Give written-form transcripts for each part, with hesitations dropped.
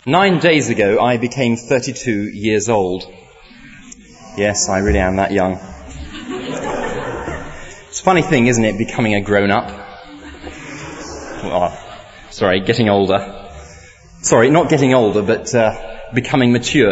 9 days ago, I became 32 years old. Yes, I really am that young. It's a funny thing, isn't it, becoming a grown-up? Getting older. Sorry, not getting older, but becoming mature.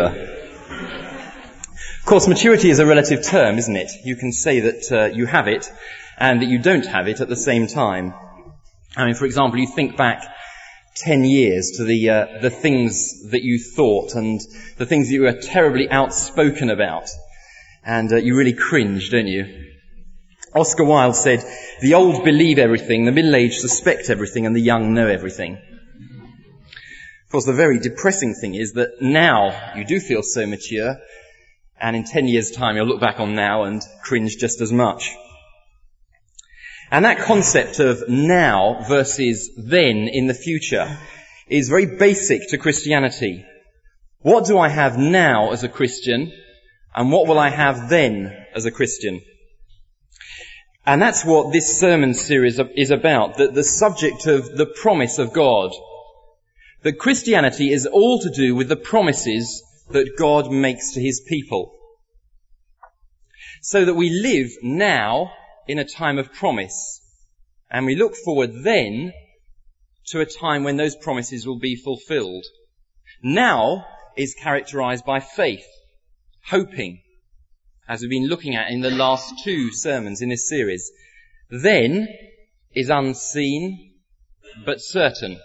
Of course, maturity is a relative term, isn't it? You can say that you have it and that you don't have it at the same time. I mean, for example, you think back 10 years to the things that you thought and the things that you were terribly outspoken about. And you really cringe, don't you? Oscar Wilde said, "The old believe everything, the middle-aged suspect everything, and the young know everything." Of course, the very depressing thing is that now you do feel so mature, and in 10 years' time you'll look back on now and cringe just as much. And that concept of now versus then in the future is very basic to Christianity. What do I have now as a Christian, and what will I have then as a Christian? And that's what this sermon series is about, the subject of the promise of God. That Christianity is all to do with the promises that God makes to his people. So that we live now in a time of promise, and we look forward then to a time when those promises will be fulfilled. Now is characterized by faith, hoping, as we've been looking at in the last 2 sermons in this series. Then is unseen, but certain.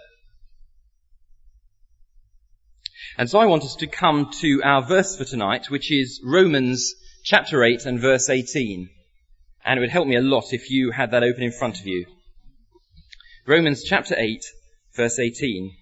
And so I want us to come to our verse for tonight, which is Romans chapter 8 and verse 18. And it would help me a lot if you had that open in front of you. Romans chapter 8, verse 18.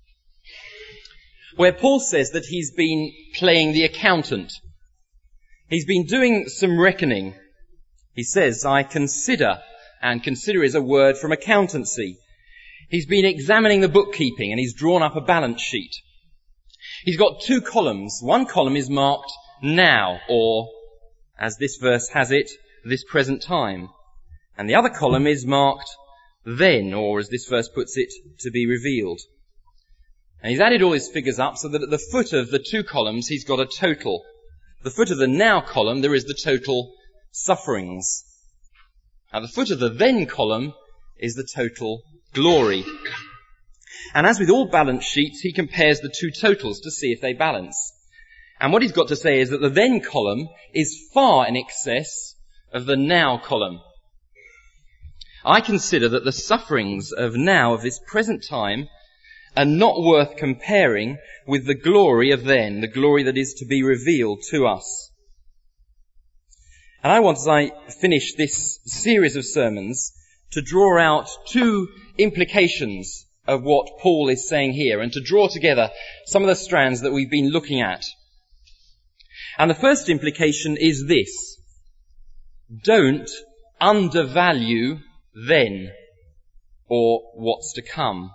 Where Paul says that he's been playing the accountant. He's been doing some reckoning. He says, I consider, and consider is a word from accountancy. He's been examining the bookkeeping and he's drawn up a balance sheet. He's got 2 columns. One column is marked now, or, as this verse has it, this present time. And the other column is marked then, or as this verse puts it, to be revealed. And he's added all his figures up so that at the foot of the 2 columns he's got a total. At the foot of the now column there is the total sufferings. At the foot of the then column is the total glory. And as with all balance sheets, he compares the 2 totals to see if they balance. And what he's got to say is that the then column is far in excess of the now column. I consider that the sufferings of now, of this present time, are not worth comparing with the glory of then, the glory that is to be revealed to us. And I want, as I finish this series of sermons, to draw out 2 implications of what Paul is saying here, and to draw together some of the strands that we've been looking at. And the first implication is this: don't undervalue then, or what's to come.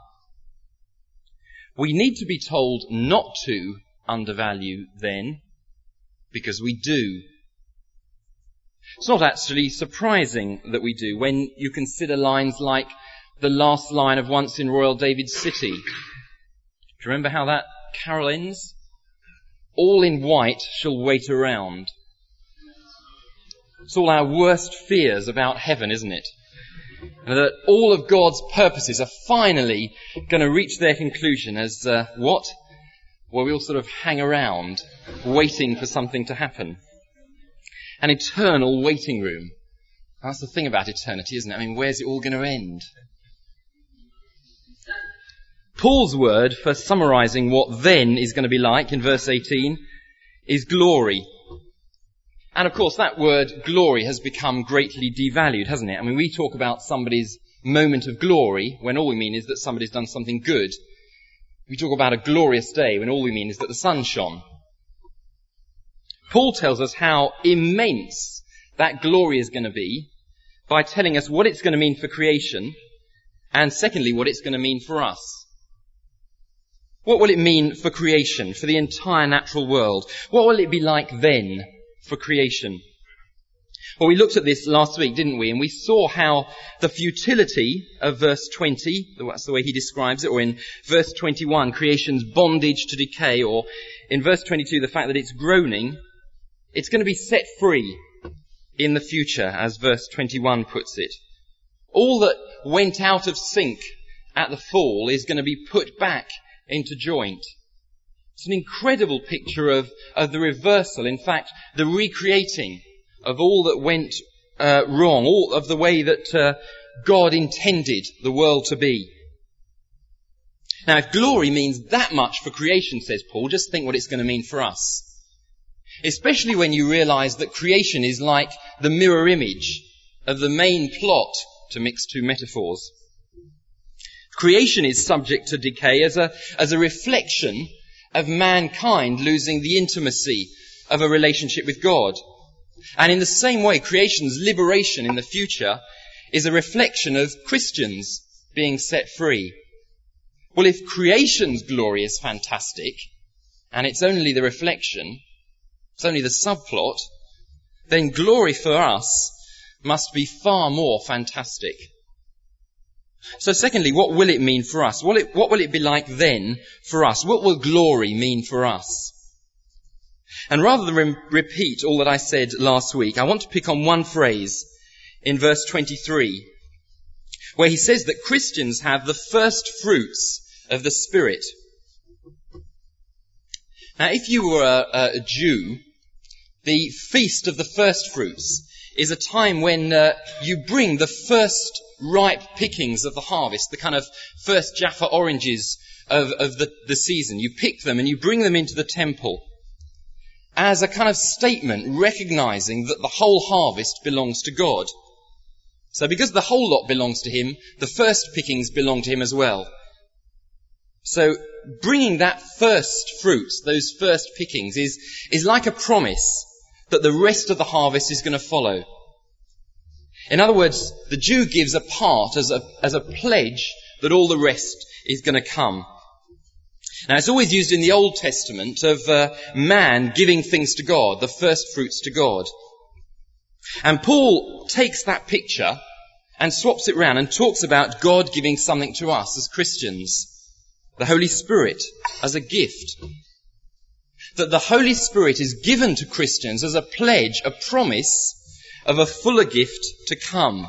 We need to be told not to undervalue then, because we do. It's not actually surprising that we do when you consider lines like the last line of Once in Royal David City. Do you remember how that carol ends? All in white shall wait around. It's all our worst fears about heaven, isn't it? And that all of God's purposes are finally going to reach their conclusion as what? Well, we all sort of hang around waiting for something to happen. An eternal waiting room. That's the thing about eternity, isn't it? I mean, where's it all going to end? Paul's word for summarizing what then is going to be like in verse 18 is glory. And of course that word glory has become greatly devalued, hasn't it? I mean, we talk about somebody's moment of glory when all we mean is that somebody's done something good. We talk about a glorious day when all we mean is that the sun shone. Paul tells us how immense that glory is going to be by telling us what it's going to mean for creation, and secondly, what it's going to mean for us. What will it mean for creation, for the entire natural world? What will it be like then for creation? Well, we looked at this last week, didn't we? And we saw how the futility of verse 20, that's the way he describes it, or in verse 21, creation's bondage to decay, or in verse 22, the fact that it's groaning, it's going to be set free in the future, as verse 21 puts it. All that went out of sync at the fall is going to be put back into joint. It's an incredible picture of the reversal, in fact, the recreating of all that went wrong, all of the way that God intended the world to be. Now, if glory means that much for creation, says Paul, just think what it's going to mean for us. Especially when you realize that creation is like the mirror image of the main plot, to mix two metaphors. Creation is subject to decay as a reflection of mankind losing the intimacy of a relationship with God. And in the same way, creation's liberation in the future is a reflection of Christians being set free. Well, if creation's glory is fantastic, and it's only the reflection, it's only the subplot, then glory for us must be far more fantastic. So secondly, what will it mean for us? What will it be like then for us? What will glory mean for us? And rather than repeat all that I said last week, I want to pick on one phrase in verse 23, where he says that Christians have the first fruits of the Spirit. Now, if you were a Jew, the Feast of the First Fruits is a time when you bring the first ripe pickings of the harvest, the kind of first Jaffa oranges of the season. You pick them and you bring them into the temple as a kind of statement recognizing that the whole harvest belongs to God. So because the whole lot belongs to him, the first pickings belong to him as well. So bringing that first fruits, those first pickings, is like a promise that the rest of the harvest is going to follow. In other words, the Jew gives a part as a pledge that all the rest is going to come. Now, it's always used in the Old Testament of man giving things to God, the first fruits to God. And Paul takes that picture and swaps it round and talks about God giving something to us as Christians, the Holy Spirit, as a gift. That the Holy Spirit is given to Christians as a pledge, a promise of a fuller gift to come.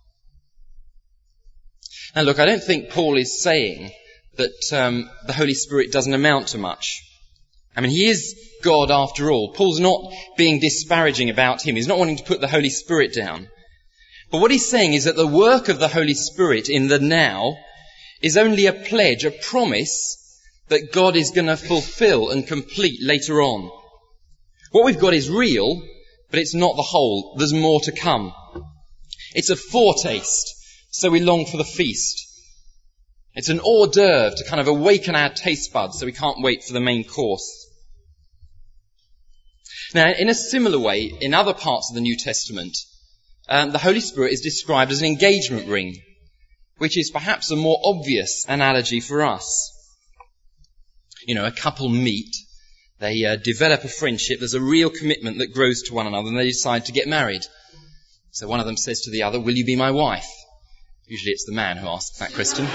Now look, I don't think Paul is saying that the Holy Spirit doesn't amount to much. I mean, he is God after all. Paul's not being disparaging about him. He's not wanting to put the Holy Spirit down. But what he's saying is that the work of the Holy Spirit in the now is only a pledge, a promise that God is going to fulfill and complete later on. What we've got is real, but it's not the whole. There's more to come. It's a foretaste, so we long for the feast. It's an hors d'oeuvre to kind of awaken our taste buds, so we can't wait for the main course. Now, in a similar way, in other parts of the New Testament, the Holy Spirit is described as an engagement ring, which is perhaps a more obvious analogy for us. You know, a couple meet, they develop a friendship, there's a real commitment that grows to one another, and they decide to get married. So one of them says to the other, "Will you be my wife?" Usually it's the man who asks that question.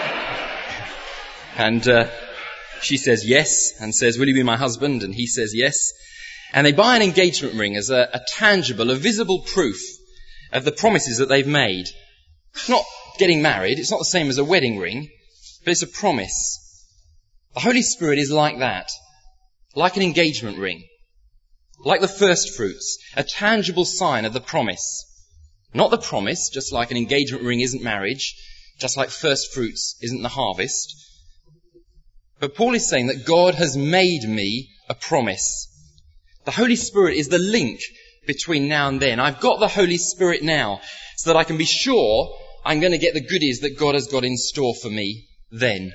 And she says yes, and says, "Will you be my husband?" And he says yes. And they buy an engagement ring as a tangible, a visible proof of the promises that they've made. It's not getting married, it's not the same as a wedding ring, but it's a promise. The Holy Spirit is like that, like an engagement ring, like the first fruits, a tangible sign of the promise. Not the promise, just like an engagement ring isn't marriage, just like first fruits isn't the harvest. But Paul is saying that God has made me a promise. The Holy Spirit is the link between now and then. I've got the Holy Spirit now so that I can be sure I'm going to get the goodies that God has got in store for me then.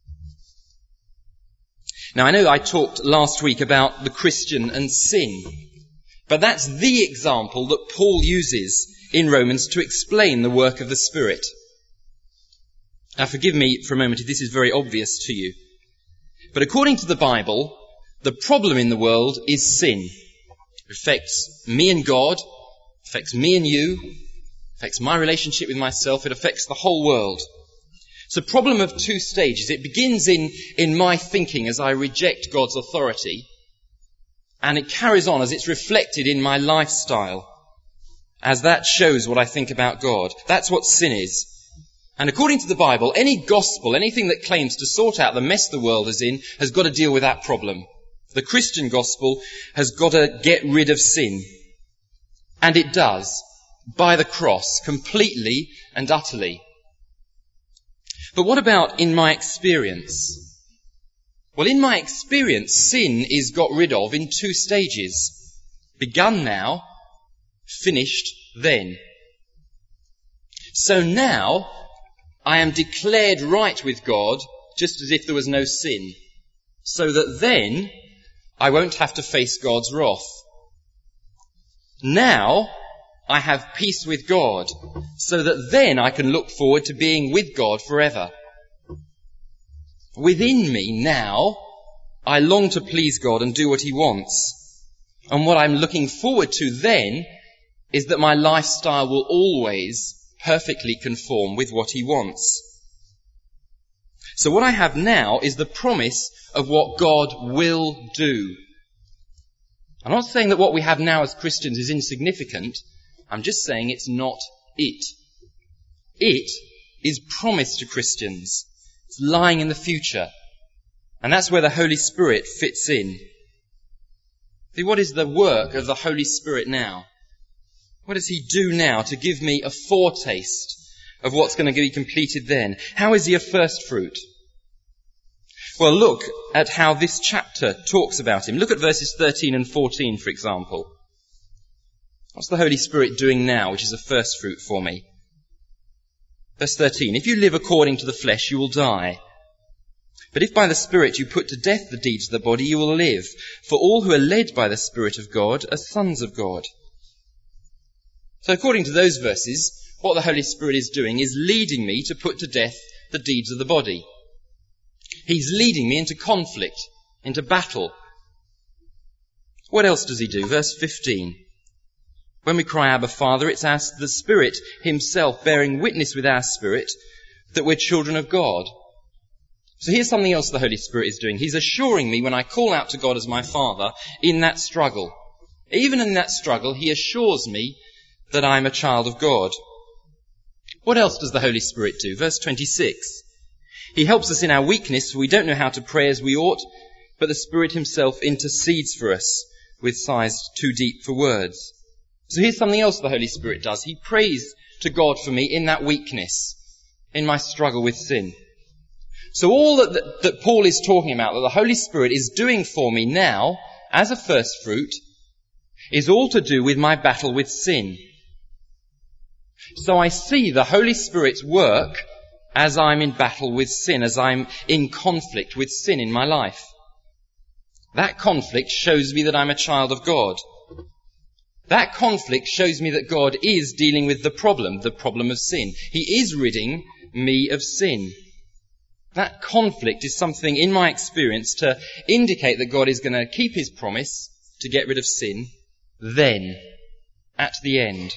Now, I know I talked last week about the Christian and sin, but that's the example that Paul uses in Romans to explain the work of the Spirit. Now, forgive me for a moment if this is very obvious to you, but according to the Bible, the problem in the world is sin. It affects me and God, It affects me and you. It affects my relationship with myself. It affects the whole world. It's a problem of two stages. It begins in my thinking as I reject God's authority, and it carries on as it's reflected in my lifestyle, as that shows what I think about God. That's what sin is. And according to the Bible, any gospel, anything that claims to sort out the mess the world is in, has got to deal with that problem. The Christian gospel has got to get rid of sin. And it does, by the cross, completely and utterly. But what about in my experience? Well, in my experience, sin is got rid of in two stages. Begun now, finished then. So now, I am declared right with God, just as if there was no sin, so that then I won't have to face God's wrath. Now, I have peace with God, so that then I can look forward to being with God forever. Within me now, I long to please God and do what He wants. And what I'm looking forward to then is that my lifestyle will always perfectly conform with what He wants. So what I have now is the promise of what God will do. I'm not saying that what we have now as Christians is insignificant. I'm just saying it's not it. It is promised to Christians. It's lying in the future. And that's where the Holy Spirit fits in. See, what is the work of the Holy Spirit now? What does He do now to give me a foretaste of what's going to be completed then? How is He a first fruit? Well, look at how this chapter talks about Him. Look at verses 13 and 14, for example. What's the Holy Spirit doing now, which is a first fruit for me? Verse 13, if you live according to the flesh, you will die. But if by the Spirit you put to death the deeds of the body, you will live. For all who are led by the Spirit of God are sons of God. So according to those verses, what the Holy Spirit is doing is leading me to put to death the deeds of the body. He's leading me into conflict, into battle. What else does He do? Verse 15. When we cry, Abba, Father, it's as the Spirit Himself bearing witness with our spirit that we're children of God. So here's something else the Holy Spirit is doing. He's assuring me when I call out to God as my Father in that struggle. Even in that struggle, He assures me that I'm a child of God. What else does the Holy Spirit do? Verse 26. He helps us in our weakness, for we don't know how to pray as we ought, but the Spirit Himself intercedes for us with sighs too deep for words. So here's something else the Holy Spirit does. He prays to God for me in that weakness, in my struggle with sin. So all that Paul is talking about, that the Holy Spirit is doing for me now, as a first fruit, is all to do with my battle with sin. So I see the Holy Spirit's work as I'm in battle with sin, as I'm in conflict with sin in my life. That conflict shows me that I'm a child of God. That conflict shows me that God is dealing with the problem of sin. He is ridding me of sin. That conflict is something in my experience to indicate that God is going to keep His promise to get rid of sin then, at the end.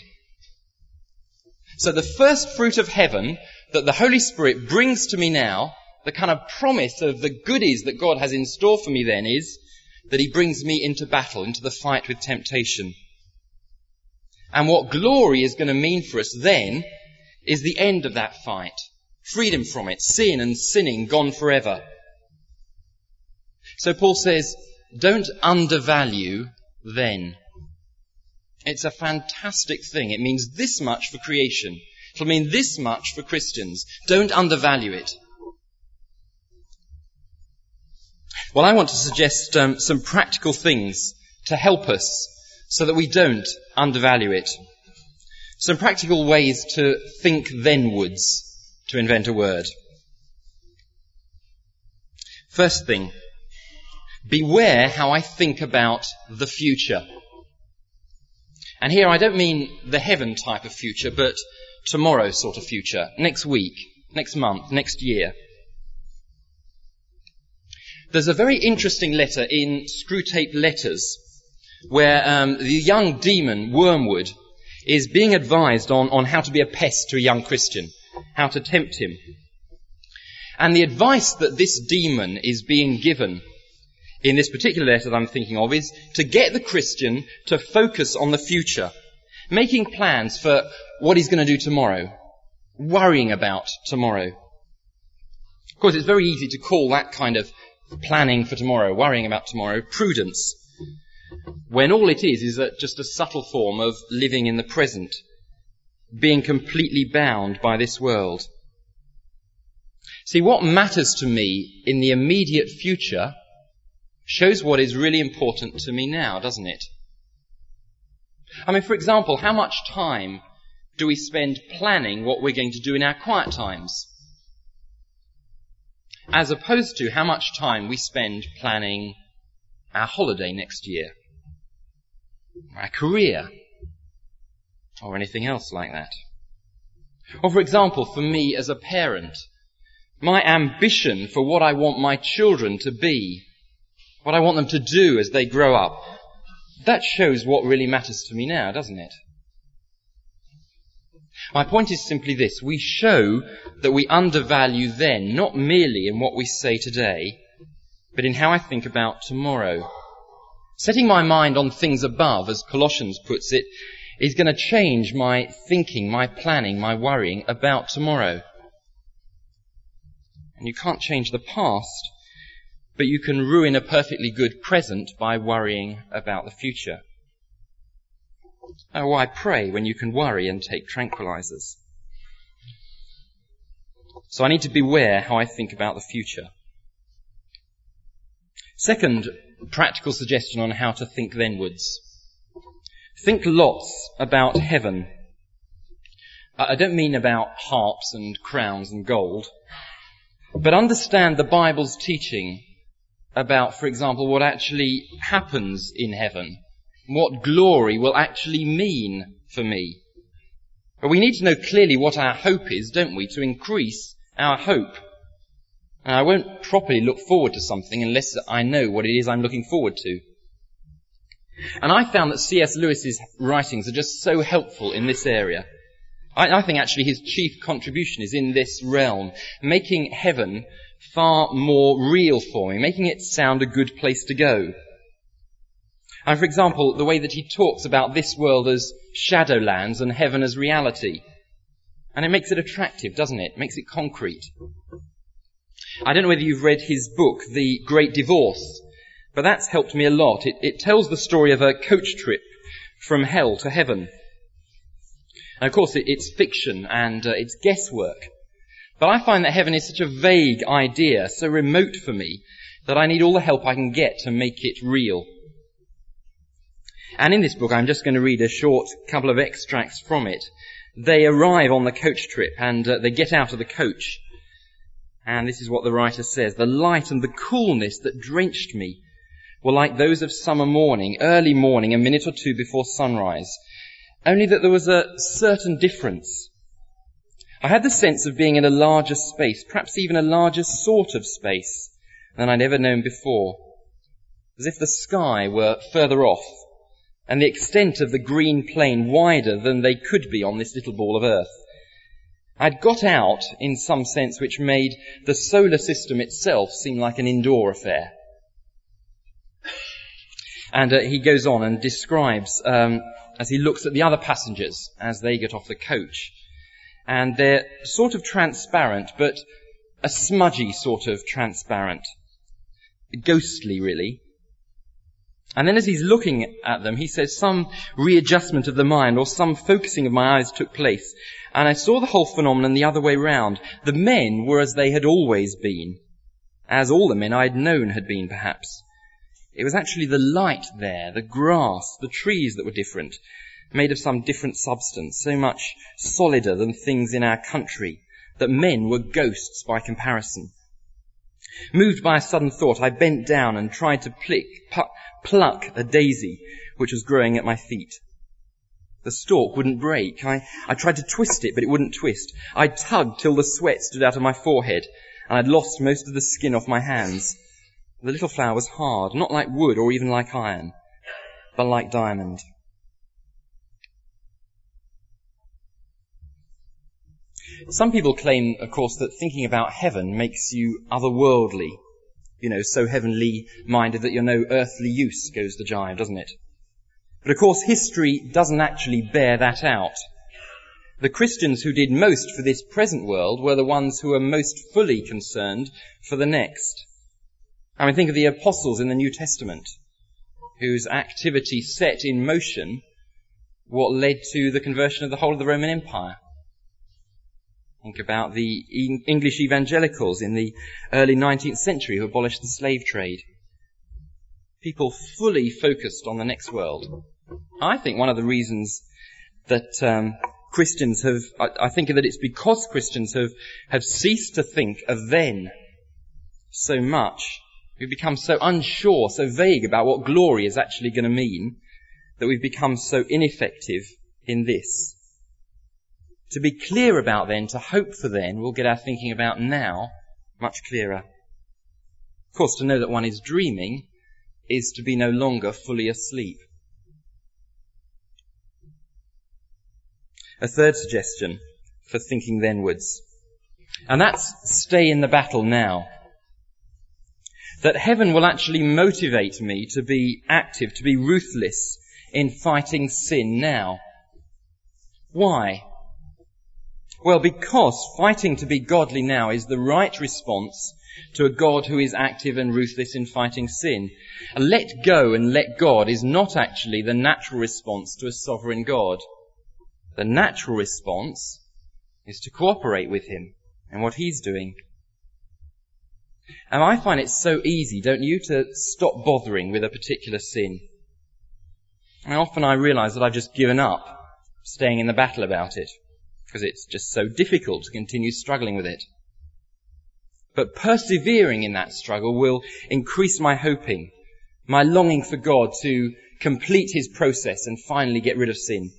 So the first fruit of heaven that the Holy Spirit brings to me now, the kind of promise of the goodies that God has in store for me then, is that He brings me into battle, into the fight with temptation. And what glory is going to mean for us then is the end of that fight. Freedom from it, sin and sinning gone forever. So Paul says, don't undervalue then. It's a fantastic thing. It means this much for creation. It'll mean this much for Christians. Don't undervalue it. Well, I want to suggest some practical things to help us so that we don't undervalue it. Some practical ways to think thenwards, to invent a word. First thing, beware how I think about the future. And here I don't mean the heaven type of future, but tomorrow sort of future, next week, next month, next year. There's a very interesting letter in Screwtape Letters where the young demon, Wormwood, is being advised on how to be a pest to a young Christian, how to tempt him. And the advice that this demon is being given in this particular letter that I'm thinking of is to get the Christian to focus on the future, making plans for what he's going to do tomorrow, worrying about tomorrow. Of course, it's very easy to call that kind of planning for tomorrow, worrying about tomorrow, prudence, when all it is just a subtle form of living in the present, being completely bound by this world. See, what matters to me in the immediate future shows what is really important to me now, doesn't it? I mean, for example, how much time do we spend planning what we're going to do in our quiet times, as opposed to how much time we spend planning our holiday next year, our career, or anything else like that? Or, for example, for me as a parent, my ambition for what I want my children to be, what I want them to do as they grow up, that shows what really matters to me now, doesn't it? My point is simply this: we show that we undervalue then, not merely in what we say today, but in how I think about tomorrow. Setting my mind on things above, as Colossians puts it, is going to change my thinking, my planning, my worrying about tomorrow. And you can't change the past, but you can ruin a perfectly good present by worrying about the future. Oh, why pray when you can worry and take tranquilizers? So I need to beware how I think about the future. Second practical suggestion on how to think thenwards. Think lots about heaven. I don't mean about harps and crowns and gold, but understand the Bible's teaching about, for example, what actually happens in heaven, what glory will actually mean for me. But we need to know clearly what our hope is, don't we, to increase our hope. And I won't properly look forward to something unless I know what it is I'm looking forward to. And I found that C.S. Lewis's writings are just so helpful in this area. I think actually his chief contribution is in this realm, making heaven far more real for me, making it sound a good place to go. And for example, the way that he talks about this world as shadowlands and heaven as reality. And it makes it attractive, doesn't it? It makes it concrete. I don't know whether you've read his book, The Great Divorce, but that's helped me a lot. It tells the story of a coach trip from hell to heaven. And of course, it's fiction and it's guesswork. But I find that heaven is such a vague idea, so remote for me, that I need all the help I can get to make it real. And in this book, I'm just going to read a short couple of extracts from it. They arrive on the coach trip and they get out of the coach. And this is what the writer says: "The light and the coolness that drenched me were like those of summer morning, early morning, a minute or two before sunrise. Only that there was a certain difference. I had the sense of being in a larger space, perhaps even a larger sort of space than I'd ever known before, as if the sky were further off and the extent of the green plain wider than they could be on this little ball of earth. I'd got out in some sense which made the solar system itself seem like an indoor affair." And he goes on and describes, as he looks at the other passengers as they get off the coach, and they're sort of transparent, but a smudgy sort of transparent, ghostly really. And then as he's looking at them, he says some readjustment of the mind or some focusing of my eyes took place, and I saw the whole phenomenon the other way round. The men were as they had always been, as all the men I had known had been, perhaps. It was actually the light there, the grass, the trees that were different, made of some different substance, so much solider than things in our country, that men were ghosts by comparison. Moved by a sudden thought, I bent down and tried to pluck a daisy which was growing at my feet. The stalk wouldn't break. I tried to twist it, but it wouldn't twist. I tugged till the sweat stood out of my forehead, and I'd lost most of the skin off my hands. The little flower was hard, not like wood or even like iron, but like diamond. Some people claim, of course, that thinking about heaven makes you otherworldly. So heavenly minded that you're no earthly use, goes the jive, doesn't it? But of course, history doesn't actually bear that out. The Christians who did most for this present world were the ones who were most fully concerned for the next. Think of the apostles in the New Testament, whose activity set in motion what led to the conversion of the whole of the Roman Empire. Think about the English evangelicals in the early 19th century who abolished the slave trade. People fully focused on the next world. I think one of the reasons that Christians I think that it's because Christians have ceased to think of then so much. We've become so unsure, so vague about what glory is actually going to mean, that we've become so ineffective in this. To be clear about then, to hope for then, will get our thinking about now much clearer. Of course, to know that one is dreaming is to be no longer fully asleep. A third suggestion for thinking thenwards, and that's stay in the battle now. That heaven will actually motivate me to be active, to be ruthless in fighting sin now. Why? Well, because fighting to be godly now is the right response to a God who is active and ruthless in fighting sin. Let go and let God is not actually the natural response to a sovereign God. The natural response is to cooperate with him and what he's doing. And I find it so easy, don't you, to stop bothering with a particular sin. And often I realise that I've just given up staying in the battle about it, because it's just so difficult to continue struggling with it. But persevering in that struggle will increase my hoping, my longing for God to complete his process and finally get rid of sin.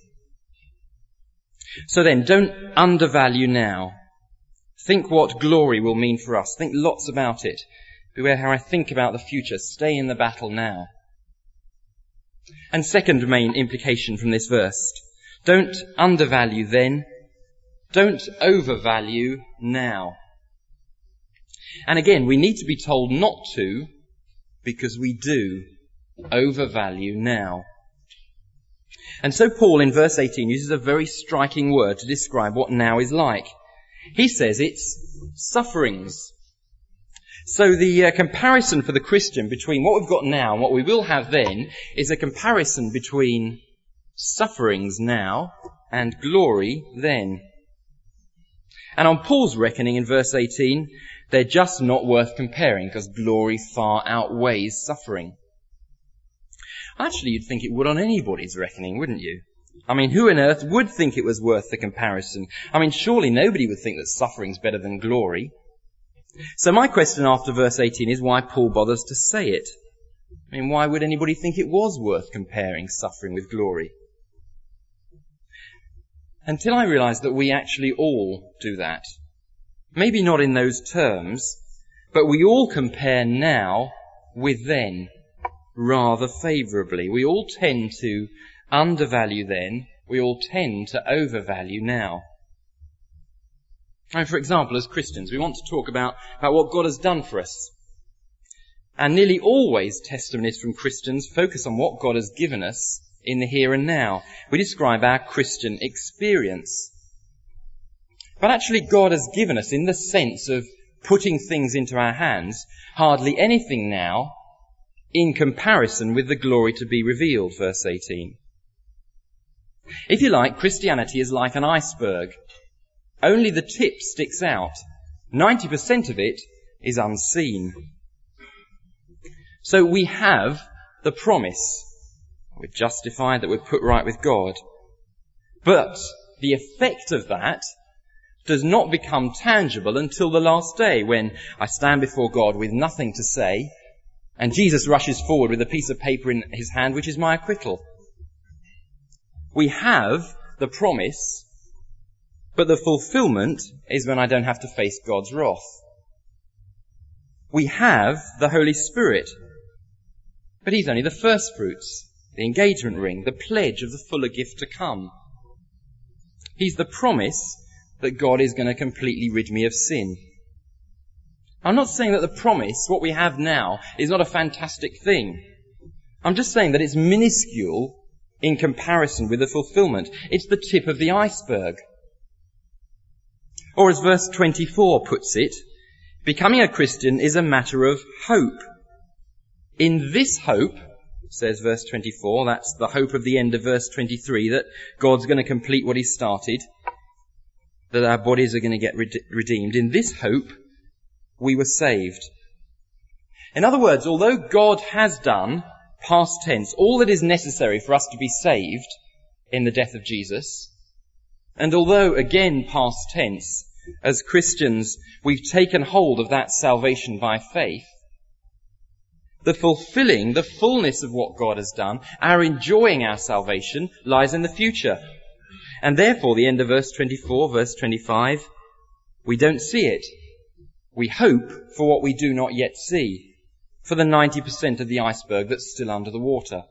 So then, don't undervalue now. Think what glory will mean for us. Think lots about it. Beware how I think about the future. Stay in the battle now. And second main implication from this verse, don't undervalue then. Don't overvalue now. And again, we need to be told not to, because we do overvalue now. And so Paul in verse 18 uses a very striking word to describe what now is like. He says it's sufferings. So the comparison for the Christian between what we've got now and what we will have then is a comparison between sufferings now and glory then. And on Paul's reckoning in verse 18, they're just not worth comparing because glory far outweighs suffering. Actually, you'd think it would on anybody's reckoning, wouldn't you? Who on earth would think it was worth the comparison? Surely nobody would think that suffering's better than glory. So my question after verse 18 is why Paul bothers to say it. Why would anybody think it was worth comparing suffering with glory? Until I realised that we actually all do that. Maybe not in those terms, but we all compare now with then rather favourably. We all tend to undervalue then. We all tend to overvalue now. And for example, as Christians, we want to talk about what God has done for us. And nearly always testimonies from Christians focus on what God has given us in the here and now. We describe our Christian experience. But actually God has given us, in the sense of putting things into our hands, hardly anything now in comparison with the glory to be revealed, verse 18. If you like, Christianity is like an iceberg. Only the tip sticks out. 90% of it is unseen. So we have the promise. We're justified, that we're put right with God. But the effect of that does not become tangible until the last day, when I stand before God with nothing to say, and Jesus rushes forward with a piece of paper in his hand, which is my acquittal. We have the promise, but the fulfillment is when I don't have to face God's wrath. We have the Holy Spirit, but he's only the first fruits, the engagement ring, the pledge of the fuller gift to come. He's the promise, that God is going to completely rid me of sin. I'm not saying that the promise, what we have now, is not a fantastic thing. I'm just saying that it's minuscule in comparison with the fulfillment. It's the tip of the iceberg. Or as verse 24 puts it, becoming a Christian is a matter of hope. In this hope, says verse 24, that's the hope of the end of verse 23, that God's going to complete what He started, that our bodies are going to get redeemed. In this hope, we were saved. In other words, although God has done, past tense, all that is necessary for us to be saved in the death of Jesus, and although, again, past tense, as Christians, we've taken hold of that salvation by faith, the fulfilling, the fullness of what God has done, our enjoying our salvation, lies in the future. And therefore, the end of verse 24, verse 25, we don't see it. We hope for what we do not yet see, for the 90% of the iceberg that's still under the water.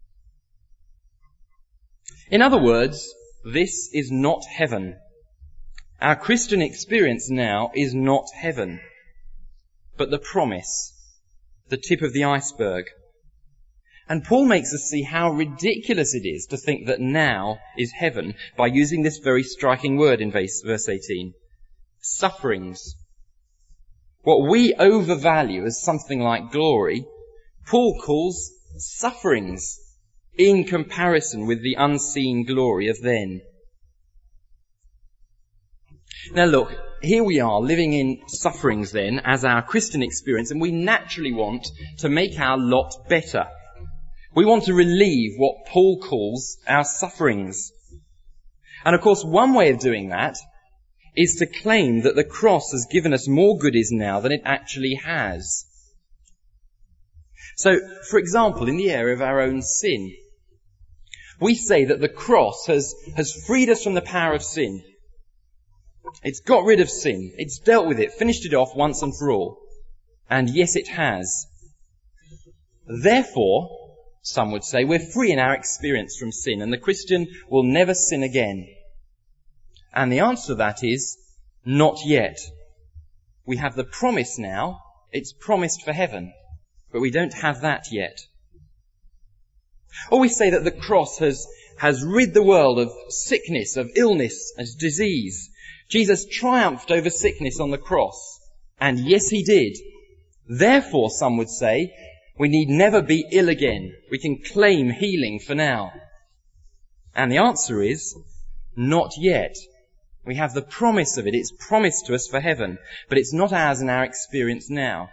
In other words, this is not heaven. Our Christian experience now is not heaven, but the promise, the tip of the iceberg. And Paul makes us see how ridiculous it is to think that now is heaven by using this very striking word in verse 18. Sufferings. What we overvalue as something like glory, Paul calls sufferings in comparison with the unseen glory of then. Now look, here we are living in sufferings then as our Christian experience, and we naturally want to make our lot better. We want to relieve what Paul calls our sufferings. And of course, one way of doing that is to claim that the cross has given us more goodies now than it actually has. So, for example, in the area of our own sin, we say that the cross has freed us from the power of sin. It's got rid of sin. It's dealt with it, finished it off once and for all. And yes, it has. Therefore, some would say, we're free in our experience from sin, and the Christian will never sin again. And the answer to that is, not yet. We have the promise now. It's promised for heaven, but we don't have that yet. Or we say that the cross has rid the world of sickness, of illness, and disease. Jesus triumphed over sickness on the cross. And yes, He did. Therefore, some would say, we need never be ill again. We can claim healing for now. And the answer is, not yet. We have the promise of it. It's promised to us for heaven, but it's not ours in our experience now.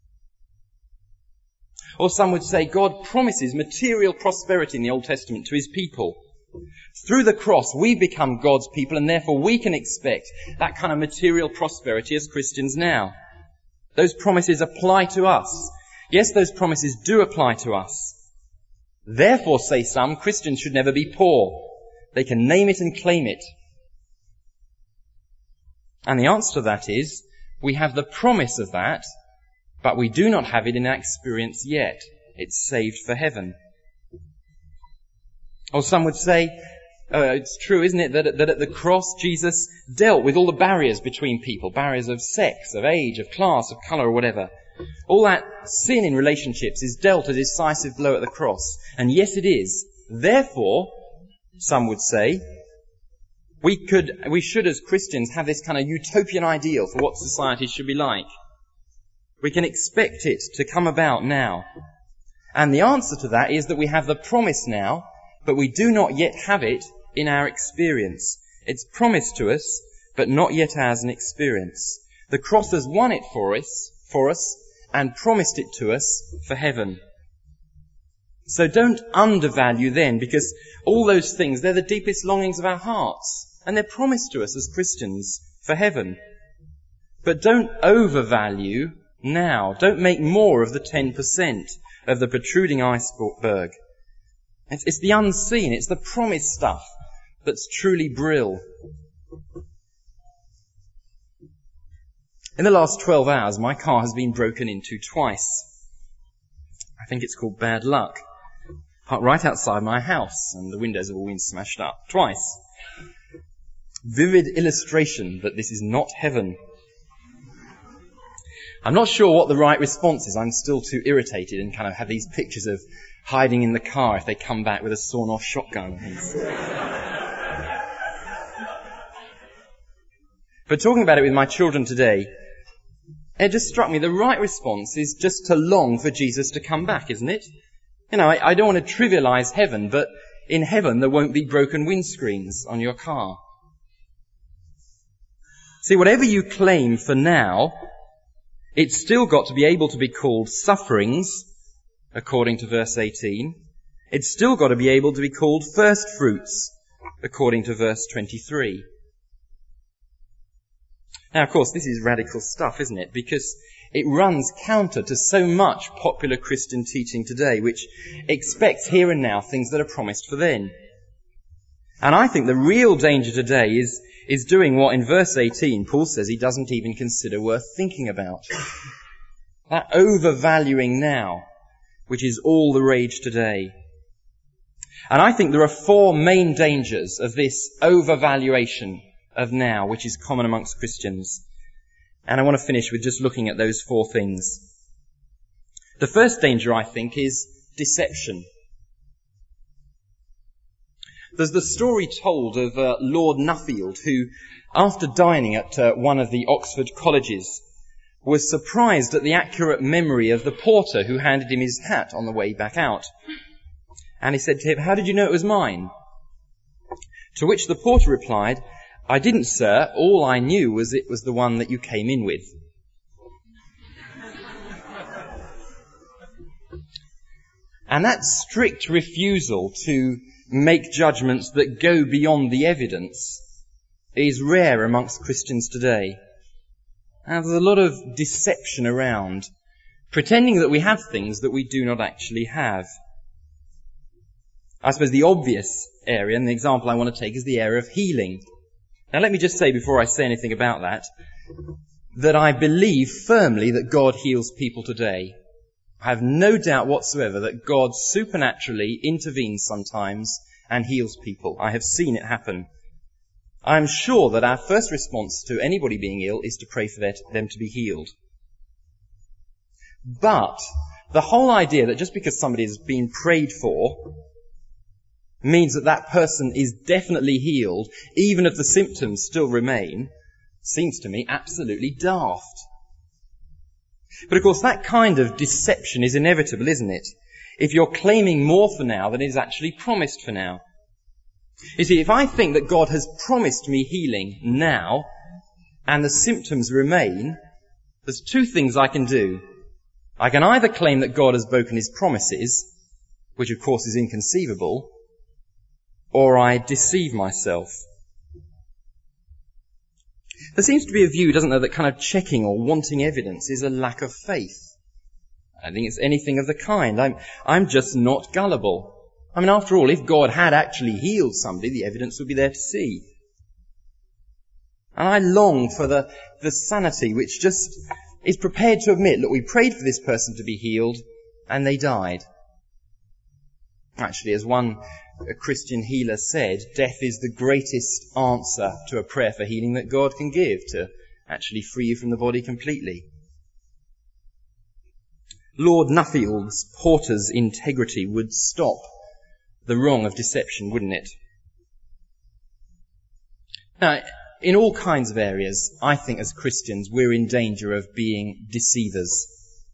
Or some would say God promises material prosperity in the Old Testament to His people. Through the cross, we become God's people, and therefore we can expect that kind of material prosperity as Christians now. Those promises apply to us. Yes, those promises do apply to us. Therefore, say some, Christians should never be poor. They can name it and claim it. And the answer to that is, we have the promise of that, but we do not have it in our experience yet. It's saved for heaven. Or some would say, it's true, isn't it, that at the cross Jesus dealt with all the barriers between people, barriers of sex, of age, of class, of colour, or whatever. All that sin in relationships is dealt a decisive blow at the cross. And yes, it is. Therefore, some would say, we should as Christians have this kind of utopian ideal for what society should be like. We can expect it to come about now. And the answer to that is that we have the promise now, but we do not yet have it in our experience. It's promised to us, but not yet ours in experience. The cross has won it for us, and promised it to us for heaven. So don't undervalue then, because all those things, they're the deepest longings of our hearts, and they're promised to us as Christians for heaven. But don't overvalue now. Don't make more of the 10% of the protruding iceberg. It's the unseen, it's the promised stuff that's truly brill. In the last 12 hours, my car has been broken into twice. I think it's called bad luck. Right outside my house, and the windows have all been smashed up. Twice. vivid illustration that this is not heaven. I'm not sure what the right response is. I'm still too irritated and kind of have these pictures of hiding in the car if they come back with a sawn-off shotgun. But talking about it with my children today, it just struck me the right response is just to long for Jesus to come back, isn't it? You know, I don't want to trivialize heaven, but in heaven there won't be broken windscreens on your car. See, whatever you claim for now, it's still got to be able to be called sufferings, according to verse 18. It's still got to be able to be called first fruits, according to verse 23. Now, of course, this is radical stuff, isn't it? Because it runs counter to so much popular Christian teaching today, which expects here and now things that are promised for then. And I think the real danger today is doing what in verse 18 Paul says he doesn't even consider worth thinking about. That overvaluing now, which is all the rage today. And I think there are four main dangers of this overvaluation of now, which is common amongst Christians. And I want to finish with just looking at those four things. The first danger, I think, is deception. There's the story told of Lord Nuffield, who, after dining at one of the Oxford colleges, was surprised at the accurate memory of the porter who handed him his hat on the way back out. And he said to him, "How did you know it was mine?" To which the porter replied, "I didn't, sir. All I knew was it was the one that you came in with." And that strict refusal to make judgments that go beyond the evidence is rare amongst Christians today. And there's a lot of deception around, pretending that we have things that we do not actually have. I suppose the obvious area, and the example I want to take, is the area of healing. Now let me just say, before I say anything about that I believe firmly that God heals people today. I have no doubt whatsoever that God supernaturally intervenes sometimes and heals people. I have seen it happen. I am sure that our first response to anybody being ill is to pray for them to be healed. But the whole idea that just because somebody has been prayed for means that that person is definitely healed, even if the symptoms still remain, seems to me absolutely daft. But of course, that kind of deception is inevitable, isn't it? If you're claiming more for now than is actually promised for now. You see, if I think that God has promised me healing now, and the symptoms remain, there's two things I can do. I can either claim that God has broken his promises, which of course is inconceivable, or I deceive myself. There seems to be a view, doesn't there, that kind of checking or wanting evidence is a lack of faith. I don't think it's anything of the kind. I'm just not gullible. I mean, after all, if God had actually healed somebody, the evidence would be there to see. And I long for the sanity which just is prepared to admit, look, we prayed for this person to be healed, and they died. Actually, as one Christian healer said, death is the greatest answer to a prayer for healing that God can give, to actually free you from the body completely. Lord Nuffield's porter's integrity would stop the wrong of deception, wouldn't it? Now, in all kinds of areas, I think as Christians we're in danger of being deceivers.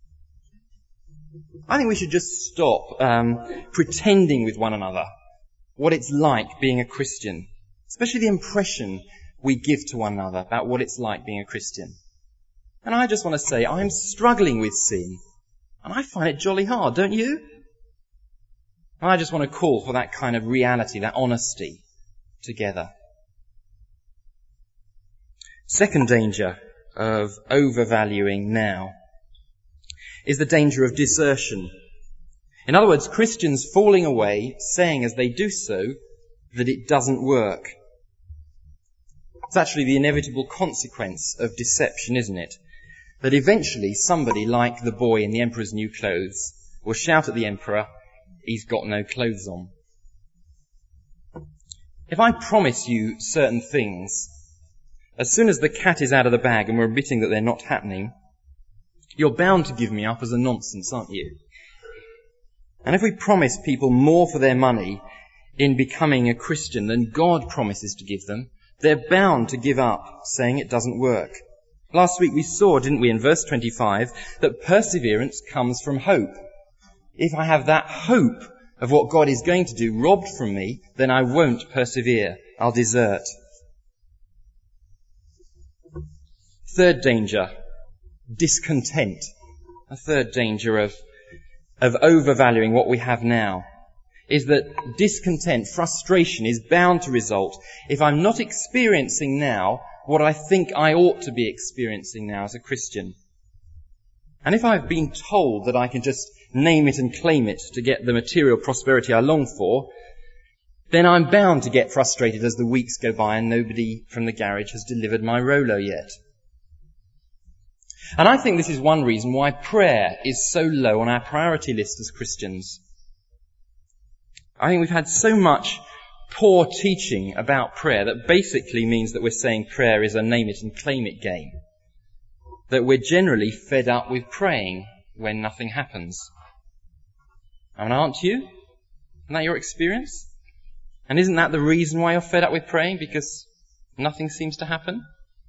I think we should just stop pretending with one another what it's like being a Christian, especially the impression we give to one another about what it's like being a Christian. And I just want to say, I'm struggling with sin, and I find it jolly hard, don't you? And I just want to call for that kind of reality, that honesty together. Second danger of overvaluing now is the danger of desertion. In other words, Christians falling away, saying as they do so that it doesn't work. It's actually the inevitable consequence of deception, isn't it? That eventually somebody like the boy in the Emperor's New Clothes will shout at the Emperor, he's got no clothes on. If I promise you certain things, as soon as the cat is out of the bag and we're admitting that they're not happening, you're bound to give me up as a nonsense, aren't you? And if we promise people more for their money in becoming a Christian than God promises to give them, they're bound to give up, saying it doesn't work. Last week we saw, didn't we, in verse 25, that perseverance comes from hope. If I have that hope of what God is going to do robbed from me, then I won't persevere. I'll desert. Third danger, discontent. A third danger of overvaluing what we have now is that discontent, frustration, is bound to result if I'm not experiencing now what I think I ought to be experiencing now as a Christian. And if I've been told that I can just name it and claim it to get the material prosperity I long for, then I'm bound to get frustrated as the weeks go by and nobody from the garage has delivered my Rolo yet. And I think this is one reason why prayer is so low on our priority list as Christians. I think we've had so much poor teaching about prayer that basically means that we're saying prayer is a name it and claim it game. That we're generally fed up with praying when nothing happens. And aren't you? Isn't that your experience? And isn't that the reason why you're fed up with praying? Because nothing seems to happen?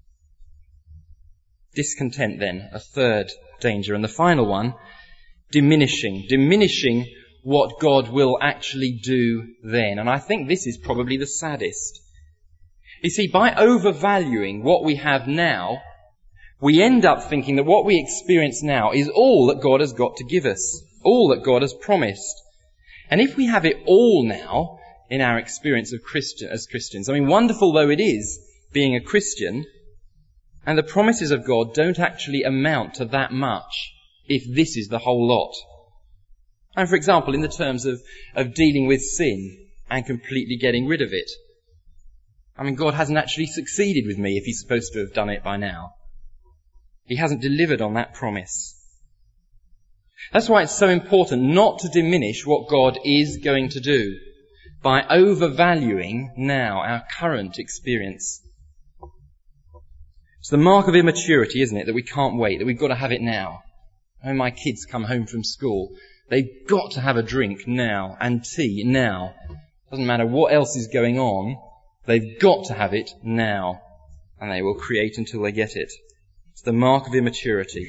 Discontent then, a third danger. And the final one, diminishing what God will actually do then. And I think this is probably the saddest. You see, by overvaluing what we have now, we end up thinking that what we experience now is all that God has got to give us, all that God has promised. And if we have it all now in our experience as Christians, I mean, wonderful though it is being a Christian, and the promises of God don't actually amount to that much if this is the whole lot. And for example, in the terms of dealing with sin and completely getting rid of it. I mean, God hasn't actually succeeded with me if he's supposed to have done it by now. He hasn't delivered on that promise. That's why it's so important not to diminish what God is going to do by overvaluing now our current experience. It's the mark of immaturity, isn't it, that we can't wait, that we've got to have it now. When my kids come home from school, they've got to have a drink now and tea now. Doesn't matter what else is going on, they've got to have it now. And they will create until they get it. It's the mark of immaturity.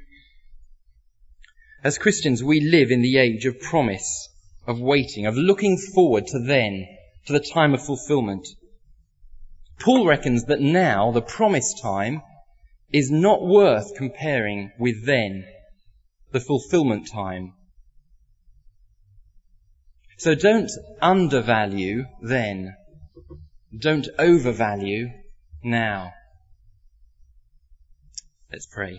As Christians, we live in the age of promise, of waiting, of looking forward to then, to the time of fulfillment. Paul reckons that now, the promised time, is not worth comparing with then, the fulfillment time. So don't undervalue then. Don't overvalue now. Let's pray.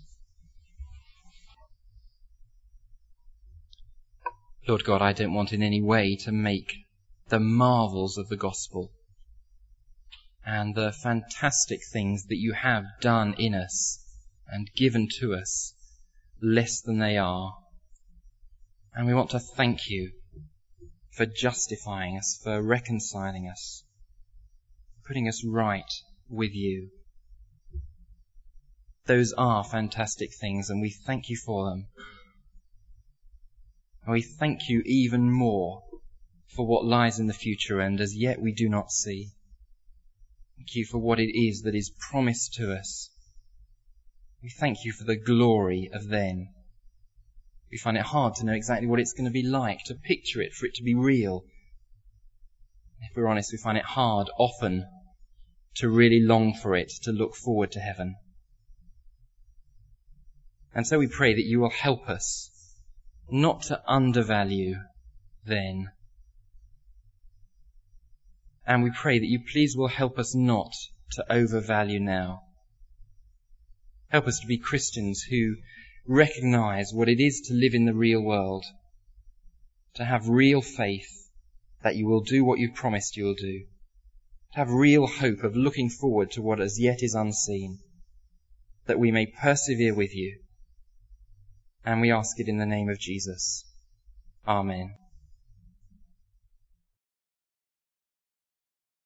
Lord God, I don't want in any way to make the marvels of the gospel and the fantastic things that you have done in us and given to us less than they are. And we want to thank you for justifying us, for reconciling us, putting us right with you. Those are fantastic things, and we thank you for them. And we thank you even more for what lies in the future and as yet we do not see. Thank you for what it is that is promised to us. We thank you for the glory of then. We find it hard to know exactly what it's going to be like, to picture it, for it to be real. If we're honest, we find it hard often to really long for it, to look forward to heaven. And so we pray that you will help us not to undervalue then. And we pray that you please will help us not to overvalue now. Help us to be Christians who recognize what it is to live in the real world, to have real faith that you will do what you've promised you will do, to have real hope of looking forward to what as yet is unseen, that we may persevere with you. And we ask it in the name of Jesus. Amen.